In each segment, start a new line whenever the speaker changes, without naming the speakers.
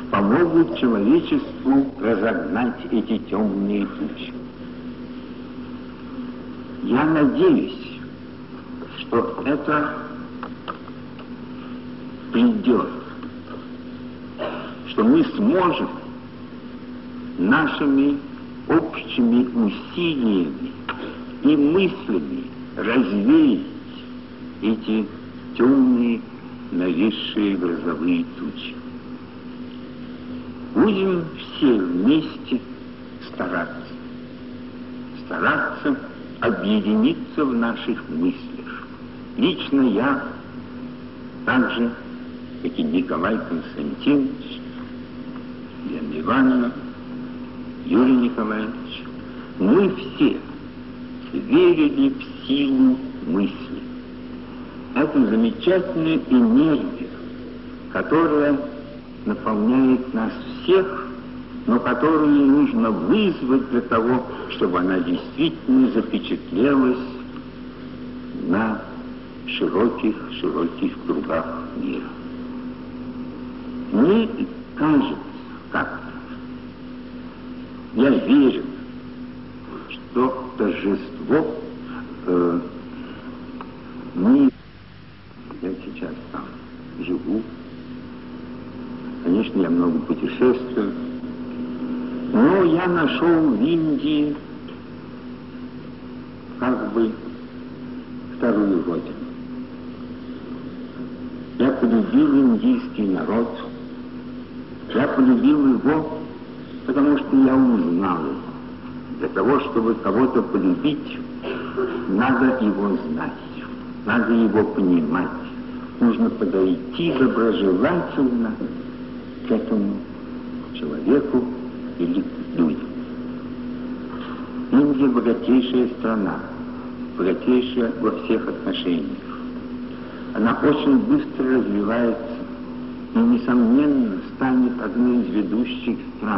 помогут человечеству разогнать эти темные тучи. Я надеюсь, что это придет, что мы сможем нашими общими усилиями и мыслями развеять эти темные нависшие грозовые тучи. Будем все вместе стараться объединиться в наших мыслях. Лично я, так же, как и Николай Константинович, Лена Ивановна, Юрий Николаевич, мы все верили в силу мысли. Это замечательная энергия, которая наполняет нас всех, но которую нужно вызвать для того, чтобы она действительно запечатлелась на широких кругах мира. Мне кажется как-то, я верю, что торжество я сейчас там живу, конечно, я много путешествую, но я нашел в Индии как бы вторую родину. Я полюбил индийский народ, я полюбил его, потому что я узнал его. Для того, чтобы кого-то полюбить, надо его знать, надо его понимать. Нужно подойти доброжелательно к этому человеку или людям. Индия богатейшая страна, богатейшая во всех отношениях. Она очень быстро развивается и, несомненно, станет одной из ведущих стран.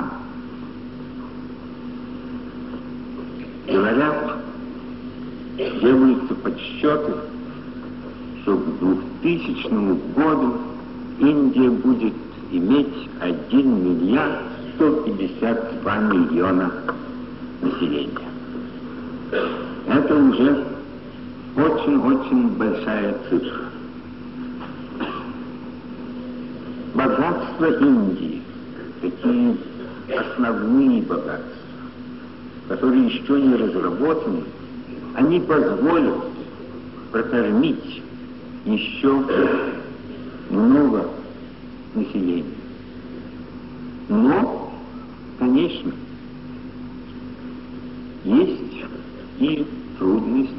Говорят, делаются подсчеты, что к 2000 году Индия будет иметь 1 миллиард 152 миллиона населения. Это уже очень большая цифра. Богатства Индии, такие основные богатства, которые еще не разработаны, они позволят прокормить еще много населения. Но, конечно, есть и трудности,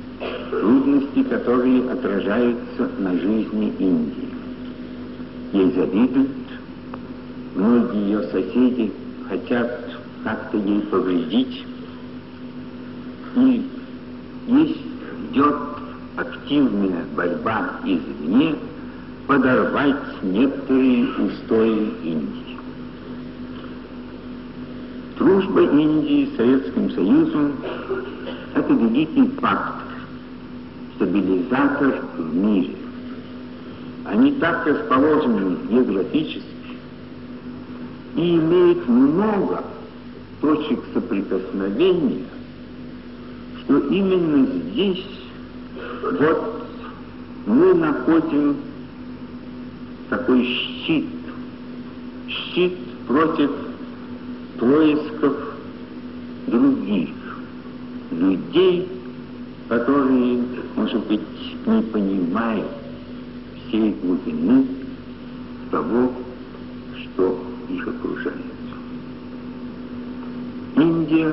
которые отражаются на жизни Индии. Ей завидуют, многие ее соседи хотят как-то ей повредить, и идет активная борьба извне подорвать некоторые устои Индии. Дружба Индии с Советским Союзом – это великий фактор, стабилизатор в мире. Они так расположены географически и имеют много точек соприкосновения, что именно здесь вот мы находим такой щит против происков других людей, которые, может быть, не понимают всей глубины того, что их окружает. Индия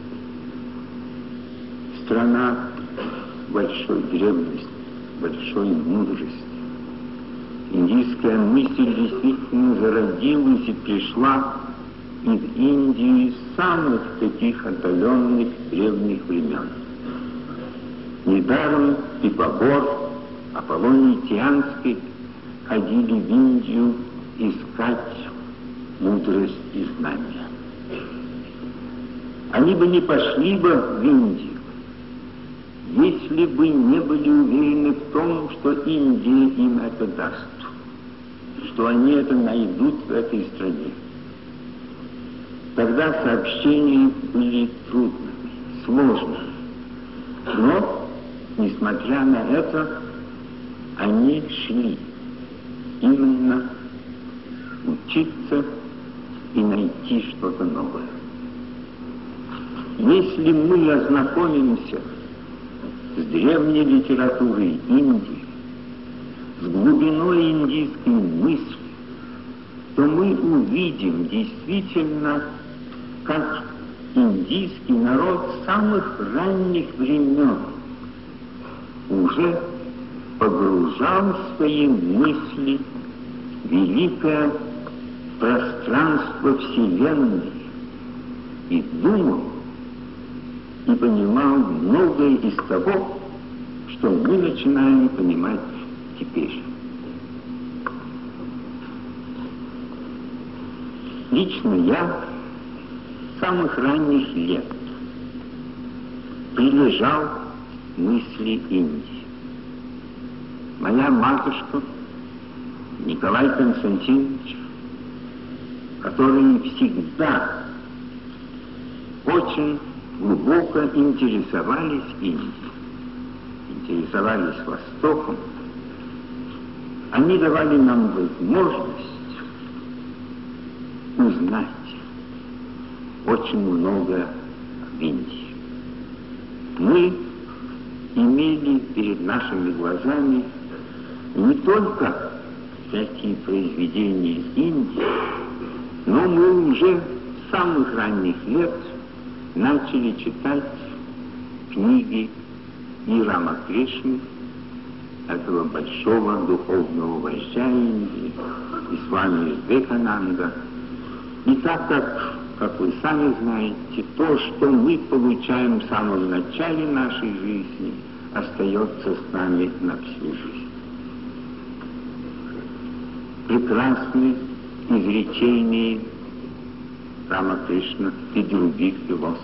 — страна большой древности, большой мудрости. Индийская мысль действительно зародилась и пришла и в Индию с самых таких отдаленных древних времен. Недаром Пифагор, Аполлоний Тианский ходили в Индию искать мудрость и знания. Они бы не пошли бы в Индию, если бы не были уверены в том, что Индия им это даст, что они это найдут в этой стране. Тогда сообщения были трудными, сложными. Но, несмотря на это, они шли именно учиться и найти что-то новое. Если мы ознакомимся с древней литературой Индии, с глубиной индийской мысли, то мы увидим действительно, как индийский народ с самых ранних времен уже погружал свои мысли в великое пространство Вселенной и думал, и понимал многое из того, что мы начинаем понимать теперь. Лично я с самых ранних лет прилежал к мысли Индии. Моя матушка Николай Константинович, которые всегда очень глубоко интересовались Индией, интересовались Востоком, они давали нам возможность узнать очень много об Индии. Мы имели перед нашими глазами не только всякие произведения Индии, но мы уже с самых ранних лет начали читать книги и Рамакришны, этого большого духовного вождя Индии, и Свами Вивекананда. И так как вы сами знаете, то, что мы получаем в самом начале нашей жизни, остается с нами на всю жизнь. Прекрасные изречения Рамакришна и других философов.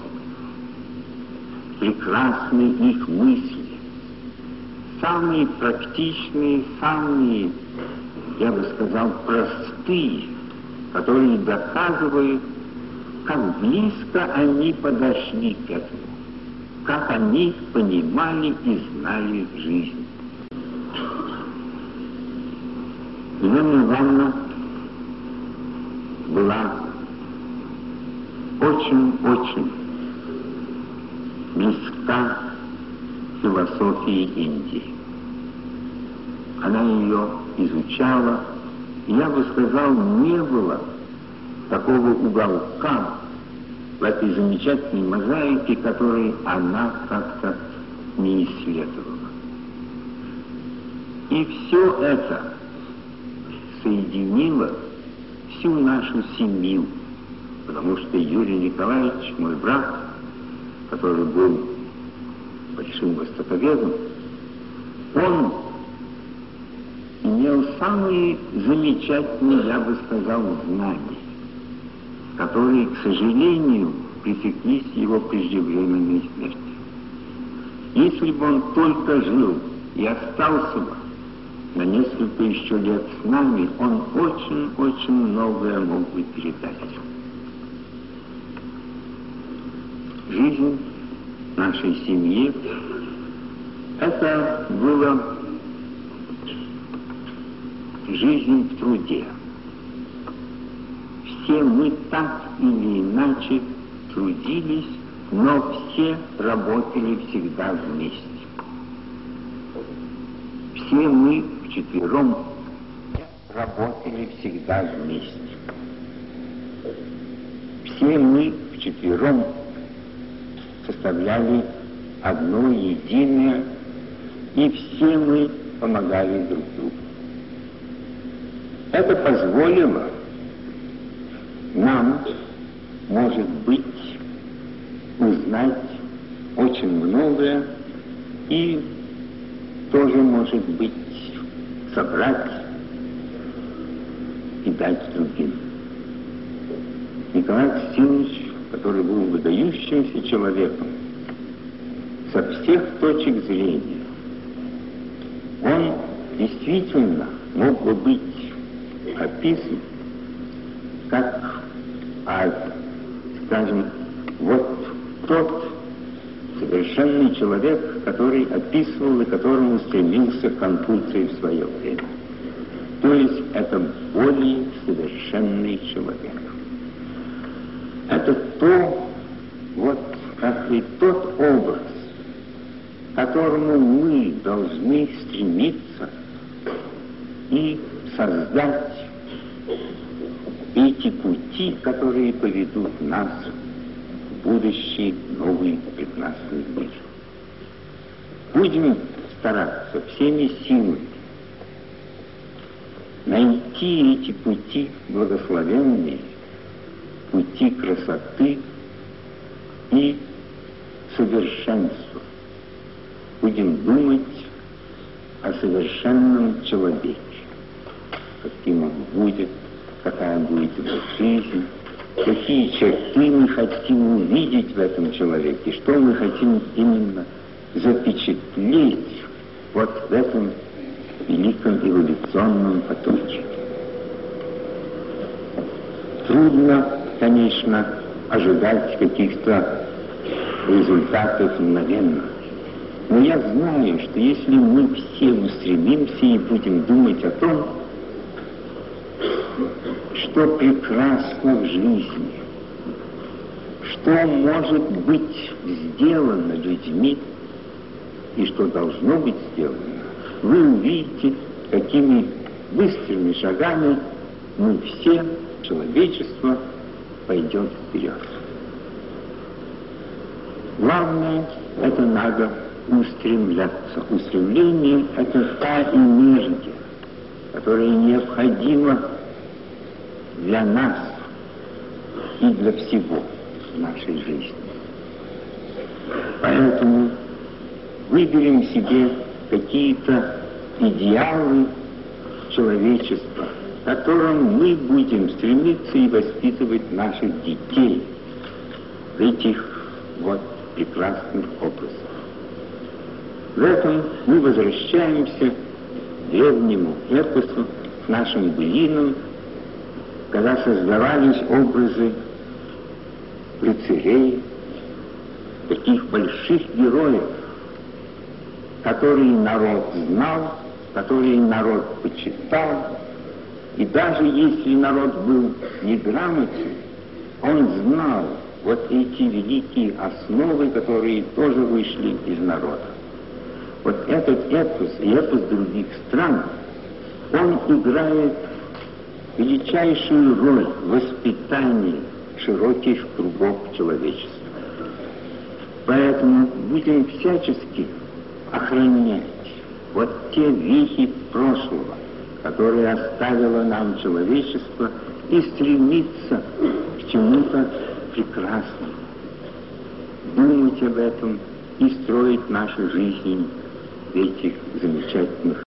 Прекрасны их мысли, самые практичные, самые, я бы сказал, простые, которые доказывают, как близко они подошли к этому, как они понимали и знали жизнь. Елена Ивановна была очень-очень близка философии Индии. Она ее изучала, и, я бы сказал, не было такого уголка в этой замечательной мозаике, который она как-то не исследовала. И все это соединило всю нашу семью, потому что Юрий Николаевич, мой брат, который был большим востоковедом, он имел самые замечательные, я бы сказал, знания, которые, к сожалению, пресеклись его преждевременной смерти. Если бы он только жил и остался бы на несколько еще лет с нами, он очень-очень многое мог бы передать. Жизнь нашей семьи — это была жизнь в труде. Все мы так или иначе трудились, но все работали всегда вместе. Все мы вчетвером работали всегда вместе. Все мы вчетвером составляли одно единое, и все мы помогали друг другу. Это позволило нам, может быть, узнать очень многое и тоже, может быть, собрать и дать другим. Николай Константинович, который был выдающимся человеком со всех точек зрения, он действительно мог бы быть описан как, скажем, вот тот совершенный человек, который описывал и которому стремился Конфуций в свое время. То есть это более совершенный человек. Это то, вот как и тот образ, к которому мы должны стремиться и создать эти пути, которые поведут нас в будущий новый прекрасный мир. Будем стараться всеми силами найти эти пути благословенные, пути красоты и совершенства. Будем думать о совершенном человеке, каким он будет, какая будет его жизнь, какие черты мы хотим увидеть в этом человеке, что мы хотим именно запечатлеть вот в этом великом эволюционном потоке. Трудно, конечно, ожидать каких-то результатов мгновенных. Но я знаю, что если мы все устремимся и будем думать о том, что прекрасно в жизни, что может быть сделано людьми и что должно быть сделано, вы увидите, какими быстрыми шагами мы все, человечество, пойдет вперед. Главное, это надо устремляться. Устремление — это та энергия, которая необходима для нас и для всего в нашей жизни. Поэтому выберем себе какие-то идеалы человечества, к которым мы будем стремиться и воспитывать наших детей в этих вот прекрасных образах. В этом мы возвращаемся к древнему эпосу, к нашим былинам, когда создавались образы рыцарей, таких больших героев, которые народ знал, которые народ почитал, и даже если народ был неграмотен, он знал вот эти великие основы, которые тоже вышли из народа. Вот этот эпос и эпос других стран, он играет величайшую роль в воспитании широких кругов человечества. Поэтому будем всячески охранять вот те вехи прошлого, которые оставило нам человечество, и стремиться к чему-то прекрасному. Думать об этом и строить нашу жизнь в этих замечательных